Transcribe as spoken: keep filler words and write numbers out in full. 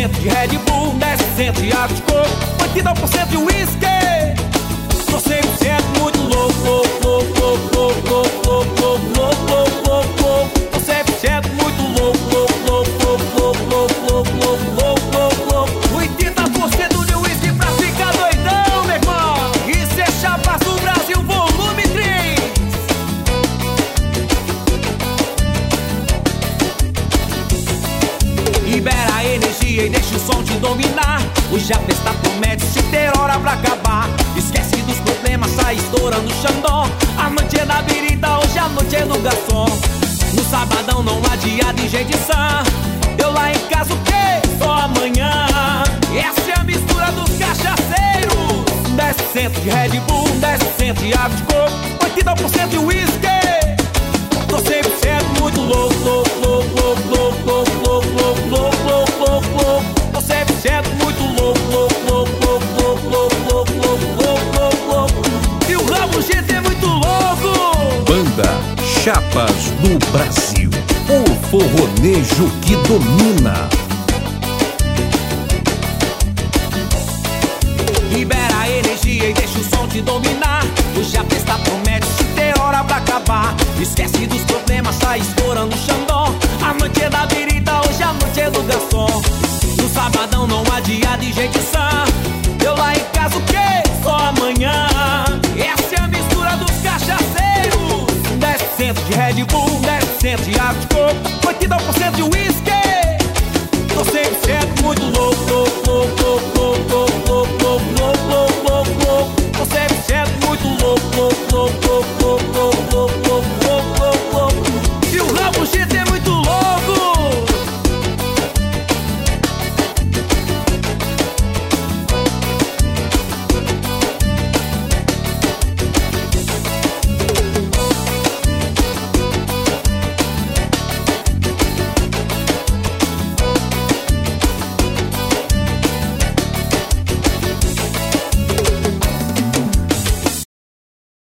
centos de Red Bull, dez centos de água de coco, oitenta por cento de whisky. Tô cem por cento muito louco, louco, louco, louco, louco, louco, louco, louco, louco, louco. Tô cem por cento muito louco, louco, louco, louco, louco, louco, louco, louco, louco, louco. oitenta por cento de whisky pra ficar doidão, meu irmão. Isso é Chapas do Brasil, volume três. Libera a energia e deixa o som te dominar. O Japesta promete se ter hora pra acabar. Esquece dos problemas, sai estourando o Xandó. A noite é da birita, hoje a noite é do garçom. No sabadão não há dia de gente sã. Eu lá em casa o quê? Só amanhã. Essa é a mistura dos cachaceiros. dez por cento de Red Bull, dez por cento de água de coco, oitenta por cento de whisky. Tô cem por cento muito louco, louco, louco, louco, louco, louco, louco, louco, louco, louco, louco. Tô cem por cento muito louco, louco, louco, louco, louco, louco, louco, louco, louco, louco. E o Ramo G T é muito louco. Banda Chapas do Brasil, o forronejo que domina. Libera a energia e deixa o som te dominar. O Japesta promete se ter hora pra acabar. Esquece dos problemas, sai estourando o Xandó. A noite é da birita, hoje a noite é do garçom. No sabadão não há dia de gente sã. Eu lá em casa o quê? Só amanhã. Essa é a mistura dos cachaceiros. dez por cento de Red Bull, dez por cento de água de coco, oitenta por cento de